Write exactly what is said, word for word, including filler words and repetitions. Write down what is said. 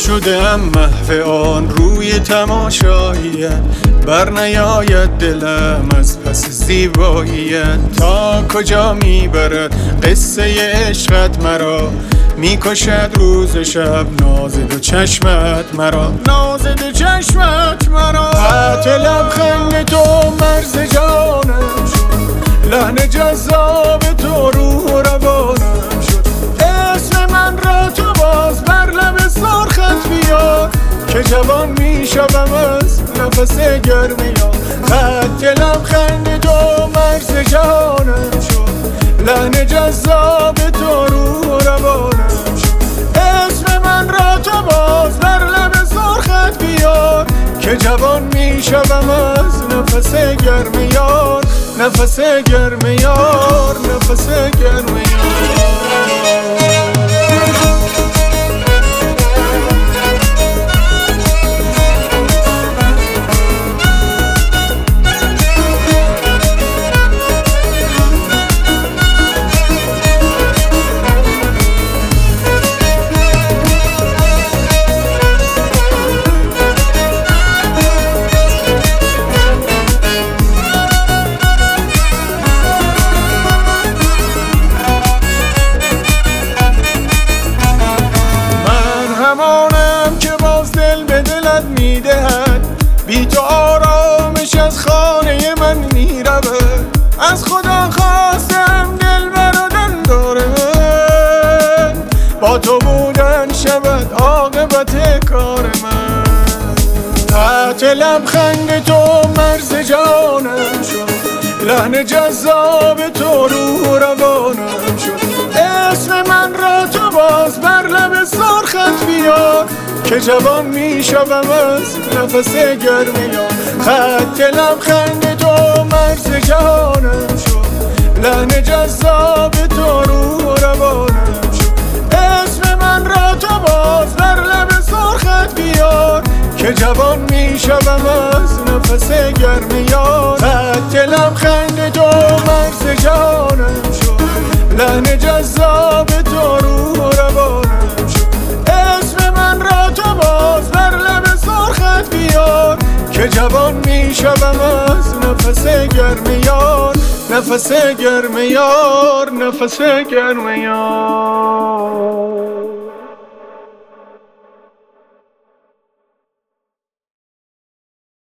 شدم محو آن روی تماشاییت، بر نیاید دلم از پس زیباییت. تا کجا میبرد قصه عشقت مرا، میکشد روز شب ناز دو چشمت مرا، ناز دو چشمت مرا. خط لبخند تو مرز جانم شد، لحن جذاب تو روح و روانم شد. اسم من را تو باز بر لب سرخت بیار، که جوان میشوم از نفس گرمیان. خط لبخند تو مرز جانم شد، لحن جذاب تو روح و روانم شد. اسم من را تو باز بر لب سرخت بیار، که جوان میشوم از نفس گرمیان. نفس گرمیان، نفس گرمیان. همانم که باز دل به دلت میدهد، بی تو آرامش از خانه من میرود. از خدا خواستم دل برادن داره من، با تو بودن شود عاقبت کار من. خط لبخند تو مرز جانم شد، لحن جذاب تو روح و روانم شد. اسم من را تو باز بر لب سرخت بیار، که جوان میشوم از نفس گرمیان. خط لبخند تو مرز جانم شد، لحن جذاب تو روح و روانم شد. اسم من را تو باز بر لب سرخت بیار، که جوان میشوم از نفس گرمیان. خط لبخند تو مرز جانم شد، لحن جذاب تو روح و روانم شد. اسم من را تو باز بر لب سرخت بیار، که جوان میشوم از نفس گرمیان. نفس گرمیان، نفس گرمیان.